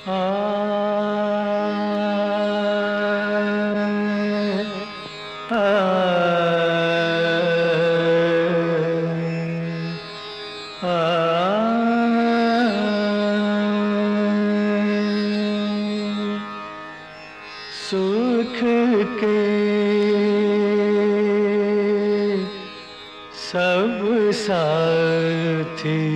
आ, आ, सुख के सब साथी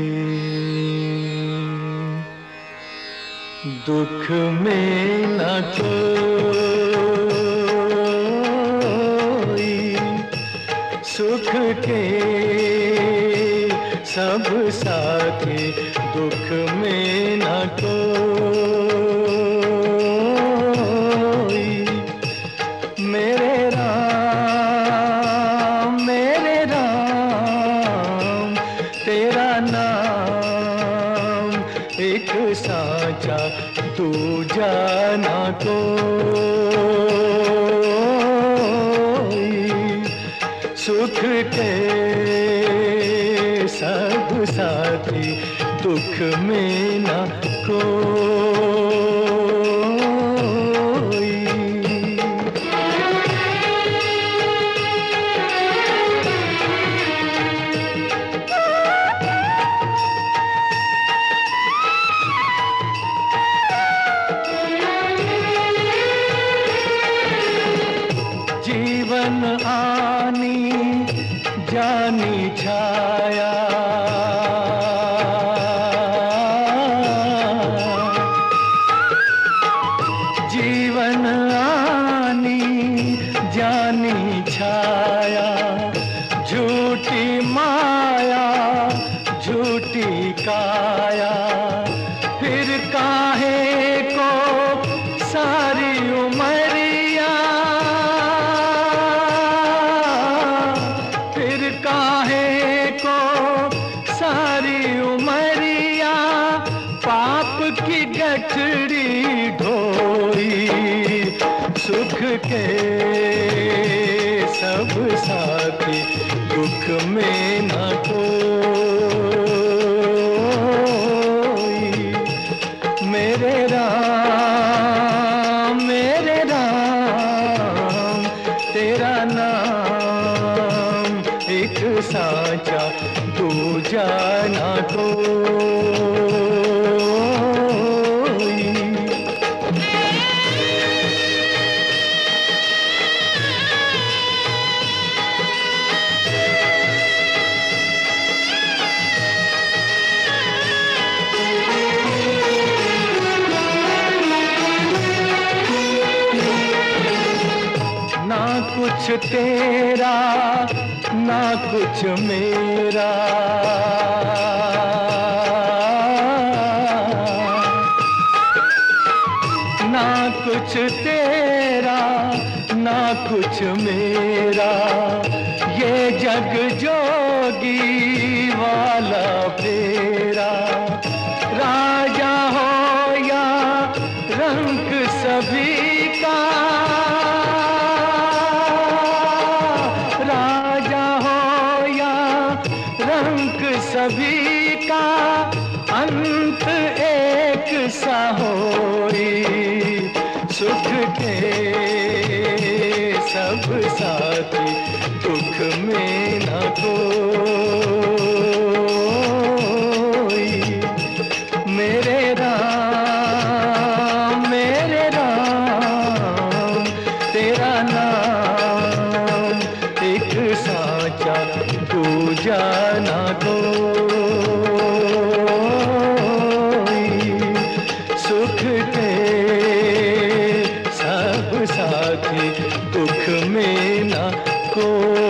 दुख में न कोई, सुख के सब साथी दुख में न कोई। मेरे राम तेरा नाम एक साचा तू जाना कोई, सुख के सब साथी दुख में न कोई। जीवन आनी जानी छाया, जीवन आनी जानी छाया, झूठी माया झूठी काया, फिर काहे को सारी उमरिया, फिर काहे को सारी उमरिया, पाप की गठरी ढोई, सुख के सब साथी दुख में न कोई। मेरे राम तेरा नाम एक साचा तू जाना कोई। ना कुछ तेरा ना कुछ मेरा, ना कुछ तेरा ना कुछ मेरा, ये जग जोगी वाला फेरा, राजा हो या रंग सभी का, राजा हो या रंग सभी का, अंत एक सा होई, सुख के सब साथी दुख में न कोई। मेरे राम तेरा नाम एक साचा तू जाना कोई, सुख के सब साथी दुख में न कोई।